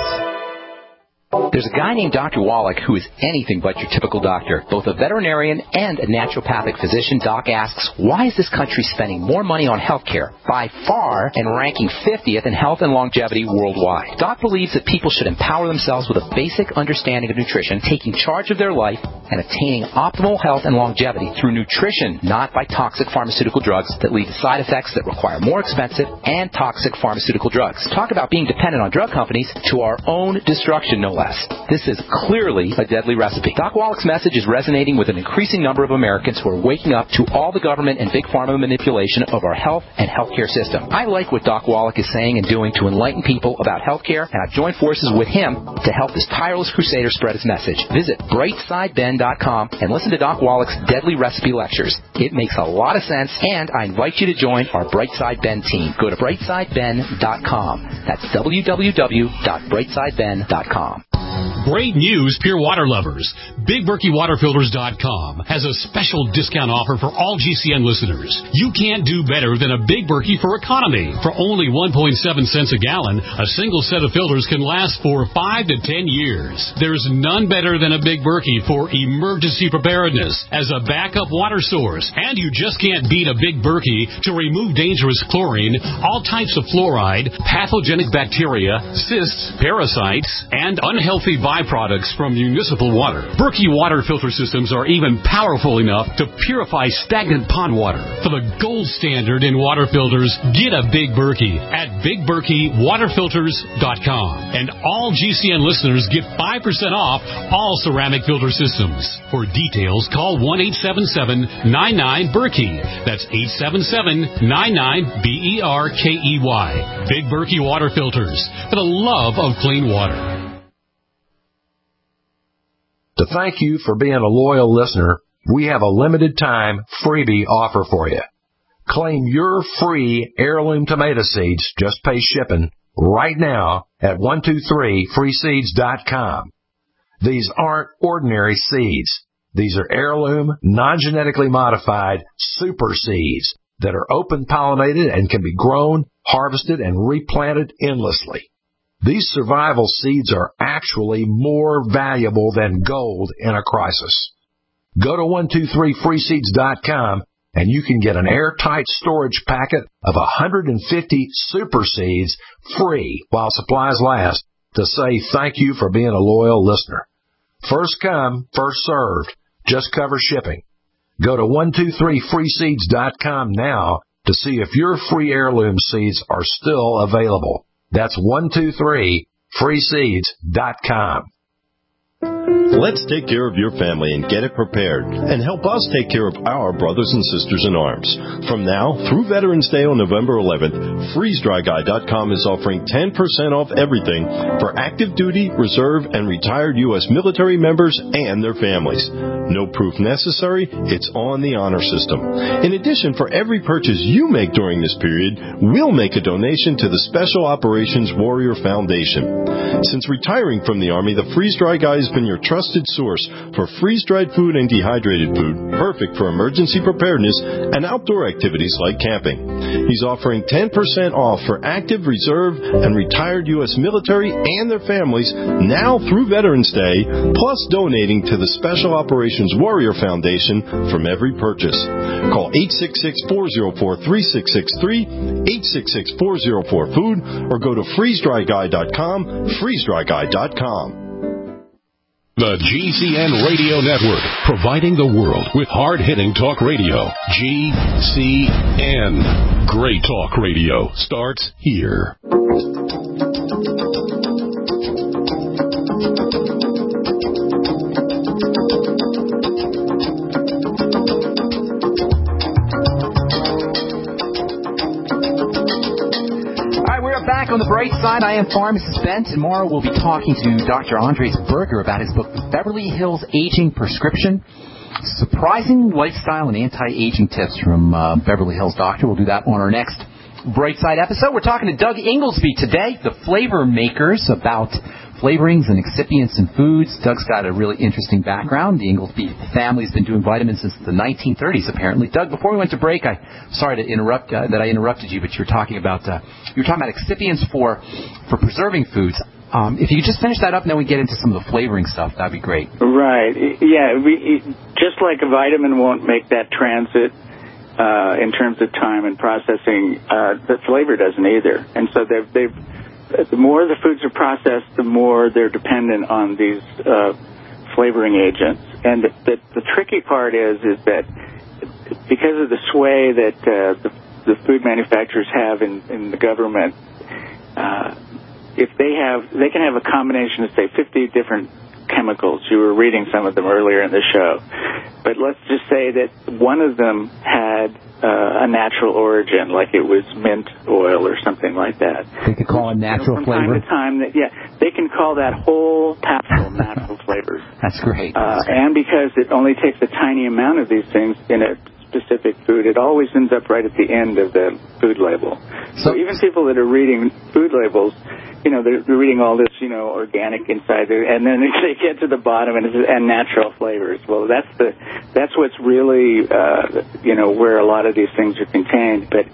There's a guy named Doctor Wallach who is anything but your typical doctor. Both a veterinarian and a naturopathic physician, Doc asks, why is this country spending more money on health care, by far, and ranking fiftieth in health and longevity worldwide? Doc believes that people should empower themselves with a basic understanding of nutrition, taking charge of their life, and attaining optimal health and longevity through nutrition, not by toxic pharmaceutical drugs that lead to side effects that require more expensive and toxic pharmaceutical drugs. Talk about being dependent on drug companies to our own destruction, no less. This is clearly a deadly recipe. Doc Wallach's message is resonating with an increasing number of Americans who are waking up to all the government and big pharma manipulation of our health and healthcare system. I like what Doc Wallach is saying and doing to enlighten people about healthcare, and I've joined forces with him to help this tireless crusader spread his message. Visit bright side ben dot com and listen to Doc Wallach's deadly recipe lectures. It makes a lot of sense, and I invite you to join our Brightside Ben team. Go to bright side ben dot com. That's w w w dot bright side ben dot com. Great news, Pure Water lovers. Big Berkey Water Filters dot com has a special discount offer for all G C N listeners. You can't do better than a Big Berkey for economy. For only one point seven cents a gallon, a single set of filters can last for five to ten years. There's none better than a Big Berkey for emergency preparedness as a backup water source. And you just can't beat a Big Berkey to remove dangerous chlorine, all types of fluoride, pathogenic bacteria, cysts, parasites, and unhealthy byproducts from municipal water. Berkey water filter systems are even powerful enough to purify stagnant pond water. For the gold standard in water filters, get a Big Berkey at big berkey water filters dot com. And all G C N listeners get five percent off all ceramic filter systems. For details, call one eight seven seven nine nine Berkey. That's eight seven seven nine nine B E R K E Y. Big Berkey Water Filters, for the love of clean water. To thank you for being a loyal listener, we have a limited time freebie offer for you. Claim your free heirloom tomato seeds, just pay shipping, right now at one two three free seeds dot com. These aren't ordinary seeds. These are heirloom, non-genetically modified super seeds that are open-pollinated and can be grown, harvested, and replanted endlessly. These survival seeds are actually more valuable than gold in a crisis. Go to one two three free seeds dot com and you can get an airtight storage packet of one hundred fifty super seeds free while supplies last to say thank you for being a loyal listener. First come, first served. Just cover shipping. Go to one two three free seeds dot com now to see if your free heirloom seeds are still available. That's one two three free seeds dot com. Let's take care of your family and get it prepared, and help us take care of our brothers and sisters in arms. From now through Veterans Day on November eleventh, freeze dry guy dot com is offering ten percent off everything for active duty, reserve, and retired U S military members and their families. No proof necessary, it's on the honor system. In addition, for every purchase you make during this period, we'll make a donation to the Special Operations Warrior Foundation. Since retiring from the Army, the Freeze Dry Guy has been your trusted source for freeze-dried food and dehydrated food, perfect for emergency preparedness and outdoor activities like camping. He's offering ten percent off for active, reserve, and retired U S military and their families now through Veterans Day, plus donating to the Special Operations Warrior Foundation from every purchase. Call eight six six, four oh four, three six six three, eight six six, four oh four, food, or go to freeze dry guy dot com, freeze dry guy dot com. The G C N Radio Network, providing the world with hard-hitting talk radio. G C N. Great talk radio starts here. Back on the bright side, I am Pharmacist Ben. Tomorrow we'll be talking to Doctor Andres Berger about his book, Beverly Hills Aging Prescription. Surprising lifestyle and anti-aging tips from uh, Beverly Hills Doctor. We'll do that on our next Bright Side episode. We're talking to Doug Inglesby today, the flavor makers, about flavorings and excipients in foods. Doug's got a really interesting background. The Inglesby family's been doing vitamins since the nineteen thirties, apparently. Doug, before we went to break, I sorry to interrupt uh, that I interrupted you, but you were talking about uh, you were talking about excipients for for preserving foods. Um, if you could just finish that up, and then we get into some of the flavoring stuff, that'd be great. Right. Yeah. We, just like a vitamin won't make that transit uh, in terms of time and processing, uh, the flavor doesn't either. And so they've they've the more the foods are processed, the more they're dependent on these uh, flavoring agents. And the, the, the tricky part is is that because of the sway that uh, the, the food manufacturers have in, in the government, uh, if they have, they can have a combination of, say, fifty different chemicals. You were reading some of them earlier in the show. But let's just say that one of them had Uh, a natural origin, like it was mint oil or something like that. They could call it natural you know, from flavor? From time to time, that, yeah, they can call that whole capsule natural flavors. That's great. Uh, That's great. And because it only takes a tiny amount of these things in a specific food, it always ends up right at the end of the food label. So, so even people that are reading food labels, you know, they're, they're reading all this, you know, organic inside there, and then they get to the bottom and, it's, and natural flavors. Well, that's the that's what's really, uh, you know, where a lot of these things are contained. But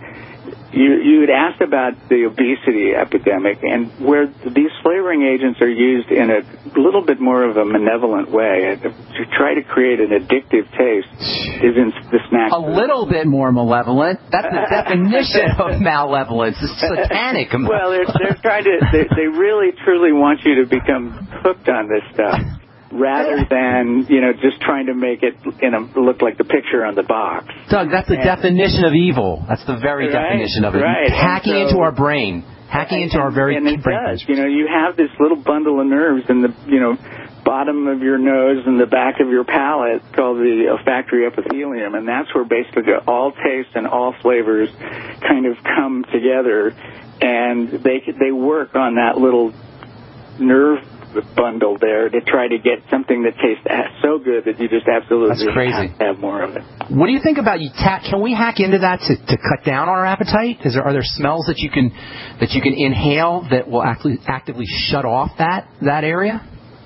you you had asked about the obesity epidemic, and where these flavoring agents are used in a little bit more of a malevolent way to try to create an addictive taste is in the snack. A little bit more malevolent. That's the definition of malevolence. It's satanic. Well, they're, they're trying to. They, they really, truly want you to become hooked on this stuff, rather than, you know, just trying to make it, you know, look like the picture on the box. Doug, that's the and, definition of evil. That's the very right, definition of it. Right. Hacking so, into our brain. Hacking into our very and it brain. Does. You know, you have this little bundle of nerves in the, you know, bottom of your nose and the back of your palate called the olfactory epithelium, and that's where basically all tastes and all flavors kind of come together, and they they work on that little nerve bundle there to try to get something that tastes so good that you just absolutely That's crazy. have to have more of it. What do you think about you? Ta- can we hack into that to, to cut down on our appetite? Is there are there smells that you can that you can inhale that will actively actively shut off that that area?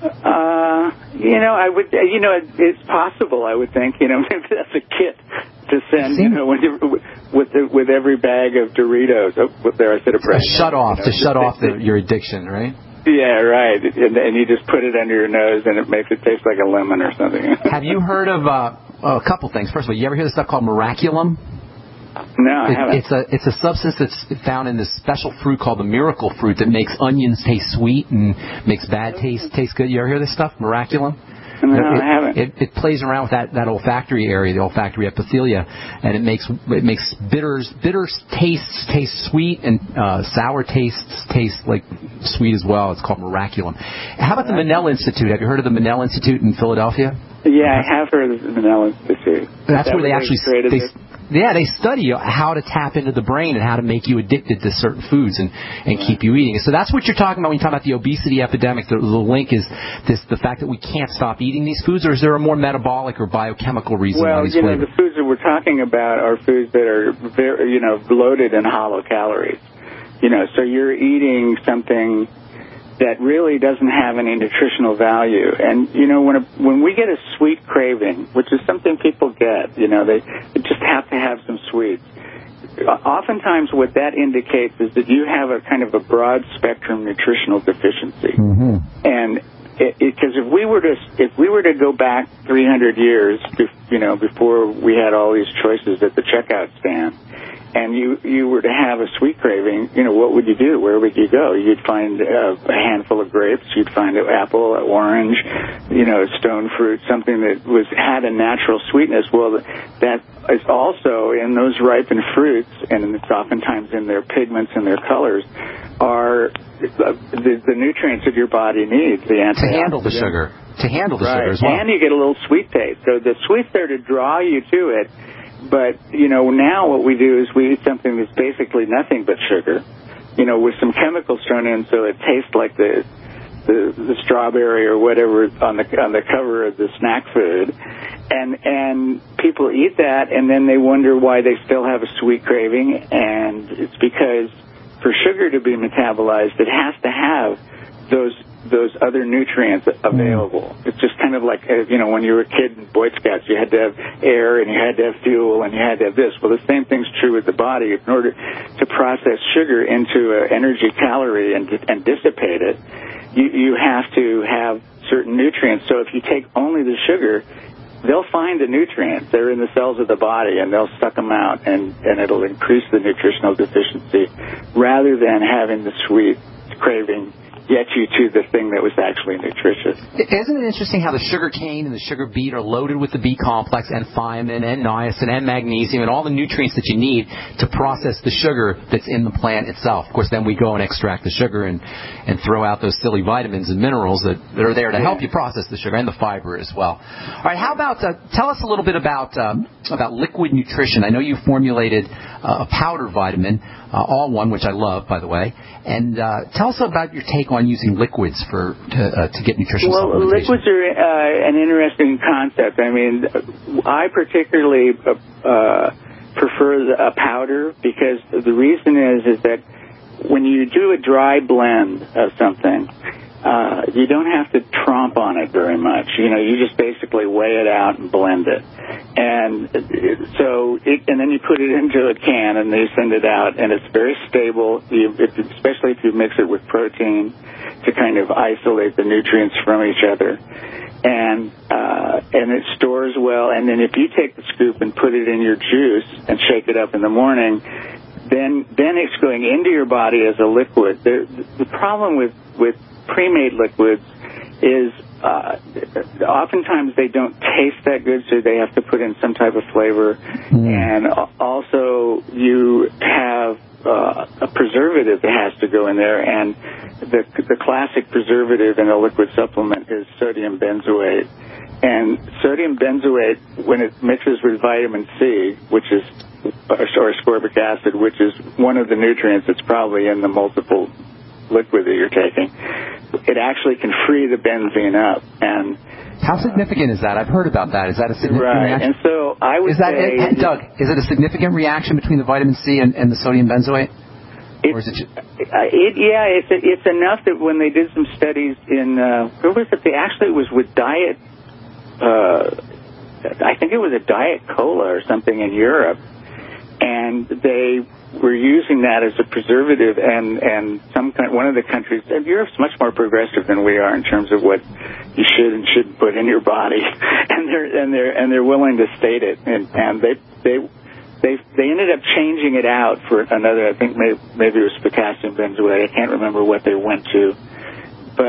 Uh, you know, I would. You know, it, it's possible. I would think. You know, maybe that's a kit to send. You know, when you, with the, with every bag of Doritos. Oh, there I said a breath. Shut off you know, to shut off the, your addiction, right? Yeah, right. And, and you just put it under your nose, and it makes it taste like a lemon or something. Have you heard of uh, oh, a couple things? First of all, you ever hear of stuff called Miraculum? No, I it, haven't. It's a it's a substance that's found in this special fruit called the miracle fruit that makes onions taste sweet and makes bad taste taste good. You ever hear this stuff, Miraculum? No, it, I haven't. It, it plays around with that, that olfactory area, the olfactory epithelia, and it makes it makes bitters bitter tastes taste sweet, and uh, sour tastes taste like sweet as well. It's called Miraculum. How about the Manel Institute? Have you heard of the Manel Institute in Philadelphia? Yeah, I have heard of the Manel Institute. That's that where they actually created they, this? Yeah, they study how to tap into the brain and how to make you addicted to certain foods and, and right. keep you eating. So that's what you're talking about when you talk about the obesity epidemic. The, the link is this: the fact that we can't stop eating these foods, or is there a more metabolic or biochemical reason well, why these you know, flavors? the foods that we're talking about are foods that are very, you know, loaded in hollow calories. You know, so you're eating something that really doesn't have any nutritional value. And, you know, when a, when we get a sweet craving, which is something people get, you know, they, they just have to have some sweets. Oftentimes what that indicates is that you have a kind of a broad spectrum nutritional deficiency. Mm-hmm. And because if we were to if we were to go back three hundred years, you know, before we had all these choices at the checkout stand, and you you were to have a sweet craving, you know, what would you do? Where would you go? You'd find uh, a handful of grapes. You'd find an apple, an orange, you know, stone fruit, something that was had a natural sweetness. Well, that is also in those ripened fruits, and it's oftentimes in their pigments and their colors, are the, the nutrients that your body needs. The to handle the sugar. To handle the right. sugar as well. And you get a little sweet taste. So the sweet's there to draw you to it. But, you know, now what we do is we eat something that's basically nothing but sugar, you know, with some chemicals thrown in so it tastes like the the, the strawberry or whatever on the on the cover of the snack food. And and people eat that, and then they wonder why they still have a sweet craving. And it's because for sugar to be metabolized, it has to have those those other nutrients available. Mm. It's just kind of like, you know, when you were a kid in Boy Scouts, you had to have air and you had to have fuel and you had to have this. Well, the same thing's true with the body. In order to process sugar into an energy calorie and, and dissipate it, you, you have to have certain nutrients. So if you take only the sugar, they'll find the nutrients. They're in the cells of the body, and they'll suck them out, and, and it'll increase the nutritional deficiency rather than having the sweet craving get you to the thing that was actually nutritious. Isn't it interesting how the sugar cane and the sugar beet are loaded with the B complex and thiamine and niacin and magnesium and all the nutrients that you need to process the sugar that's in the plant itself. Of course, then we go and extract the sugar and, and throw out those silly vitamins and minerals that, that are there to help you process the sugar and the fiber as well. All right, how about, uh, tell us a little bit about, um, about liquid nutrition. I know you formulated uh, a powder vitamin, uh, all one, which I love, by the way. And uh, tell us about your take on using liquids for to, uh, to get nutritional well, supplementation. Well, liquids are uh, an interesting concept. I mean, I particularly uh, uh, prefer a powder because the reason is is that when you do a dry blend of something, uh, you don't have to tromp on it very much. You know, you just basically weigh it out and blend it. And so, it, and then you put it into a can and they send it out, and it's very stable, you, if, especially if you mix it with protein to kind of isolate the nutrients from each other. And uh, and it stores well. And then if you take the scoop and put it in your juice and shake it up in the morning, then then it's going into your body as a liquid. The, the problem with, with pre-made liquids is uh, oftentimes they don't taste that good, so they have to put in some type of flavor. Mm. And also you have uh, a preservative that has to go in there, and the, the classic preservative in a liquid supplement is sodium benzoate. And sodium benzoate, when it mixes with vitamin C, which is, or ascorbic acid, which is one of the nutrients that's probably in the multiple liquid that you're taking, it actually can free the benzene up. And how significant is that? I've heard about that. Is that a significant right. reaction? And so I would is that, say... It, Doug, is it a significant reaction between the vitamin C and, and the sodium benzoate? Or is it, just... it yeah, it's it's enough that when they did some studies in, uh, where was it? They actually it was with diet, uh, I think it was a Diet Cola or something in Europe, and they were using that as a preservative, and, and some kind, one of the countries, and Europe's much more progressive than we are in terms of what you should and shouldn't put in your body, and they're and they're and they're willing to state it, and and they they they they ended up changing it out for another. I think maybe, maybe it was potassium benzoate. I can't remember what they went to, but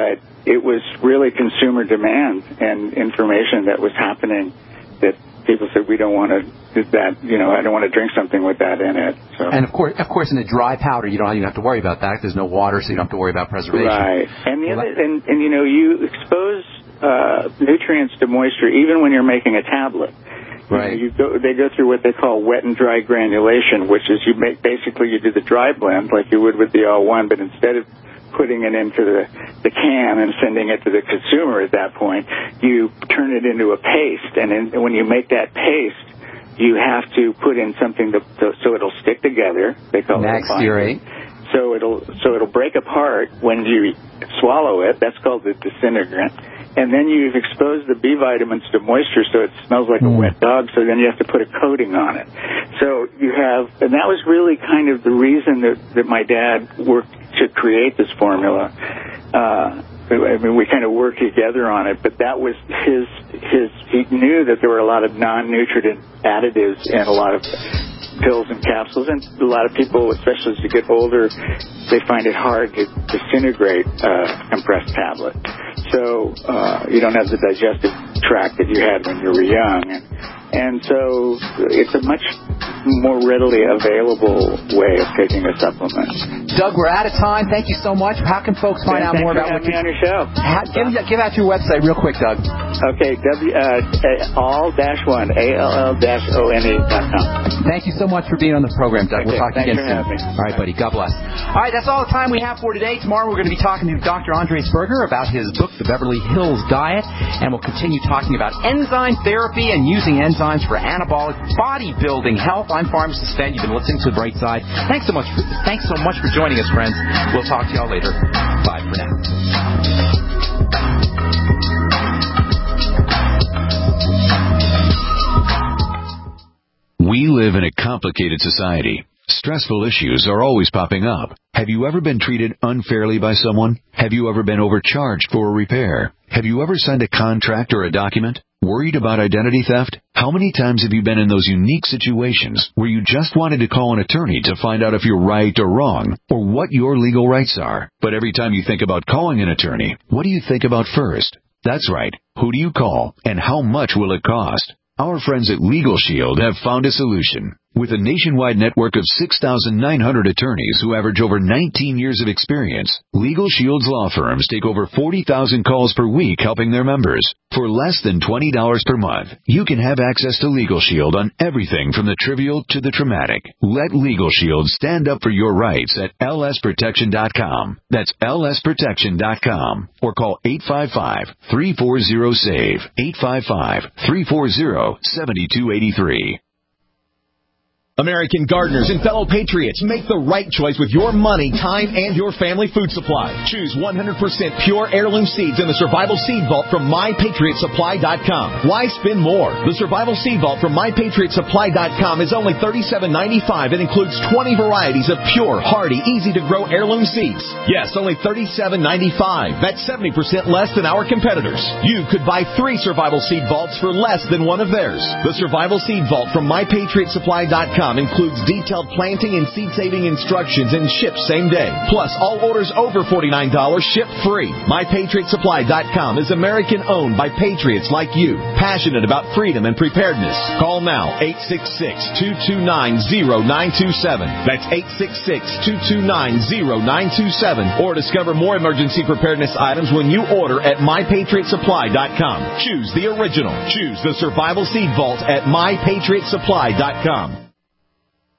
it was really consumer demand and information that was happening that people said, we don't want to do that, you know, I don't want to drink something with that in it. So. And, of course, of course, in a dry powder, you don't even have to worry about that. There's no water, so you don't have to worry about preservation. Right. And, the well, other, and, and, you know, you expose uh, nutrients to moisture even when you're making a tablet. Right. You know, you go, they go through what they call wet and dry granulation, which is you make basically you do the dry blend like you would with the L one, but instead of putting it into the, the can and sending it to the consumer at that point, you turn it into a paste. And, in, and when you make that paste, you have to put in something to, to, so it'll stick together. They call it Naxirate. So it'll so it'll break apart when you swallow it. That's called the disintegrant. And then you've exposed the B vitamins to moisture, so it smells like mm. a wet dog, so then you have to put a coating on it. So you have, and that was really kind of the reason that, that my dad worked to create this formula. Uh, I mean, we kind of worked together on it, but that was his, his, he knew that there were a lot of non-nutrient additives and a lot of pills and capsules, and a lot of people, especially as you get older, they find it hard to disintegrate a compressed tablet. So uh, you don't have the digestive tract that you had when you were young. And, and so it's a much more readily available way of taking a supplement. Doug, we're out of time. Thank you so much. How can folks find Thanks out more for about what me you on your show? How, give, give out your website real quick, Doug. Okay, w, uh, all dash one, A L L dash O N E dot com. Thank you so much for being on the program, Doug. Okay, we'll talk again soon. All right, buddy. God bless. All right, that's all the time we have for today. Tomorrow we're going to be talking to Doctor Andres Berger about his book, The Beverly Hills Diet, and we'll continue talking about enzyme therapy and using enzymes for anabolic bodybuilding health. I'm Pharmacist Ben. You've been listening to The Bright Side. Thanks so much for, thanks so much for joining us, friends. We'll talk to y'all later. Bye for now. We live in a complicated society. Stressful issues are always popping up. Have you ever been treated unfairly by someone? Have you ever been overcharged for a repair? Have you ever signed a contract or a document? Worried about identity theft? How many times have you been in those unique situations where you just wanted to call an attorney to find out if you're right or wrong, or what your legal rights are? But every time you think about calling an attorney, what do you think about first? That's right. Who do you call, and how much will it cost? Our friends at Legal Shield have found a solution. With a nationwide network of six thousand nine hundred attorneys who average over nineteen years of experience, Legal Shield's law firms take over forty thousand calls per week helping their members. For less than twenty dollars per month, you can have access to Legal Shield on everything from the trivial to the traumatic. Let Legal Shield stand up for your rights at L S protection dot com. That's L S protection dot com. Or call eight five five, three four zero, S A V E, eight five five, three four zero, seven two eight three. American gardeners and fellow patriots, make the right choice with your money, time, and your family food supply. Choose one hundred percent pure heirloom seeds in the Survival Seed Vault from my patriot supply dot com. Why spend more? The Survival Seed Vault from my patriot supply dot com is only thirty-seven ninety-five and includes twenty varieties of pure, hardy, easy-to-grow heirloom seeds. Yes, only thirty-seven ninety-five. That's seventy percent less than our competitors. You could buy three Survival Seed Vaults for less than one of theirs. The Survival Seed Vault from my patriot supply dot com includes detailed planting and seed-saving instructions and ships same day. Plus, all orders over forty-nine dollars ship free. my patriot supply dot com is American-owned by patriots like you, passionate about freedom and preparedness. Call now, eight six six, two two nine, zero nine two seven. That's eight six six, two two nine, zero nine two seven. Or discover more emergency preparedness items when you order at my patriot supply dot com. Choose the original. Choose the Survival Seed Vault at my patriot supply dot com.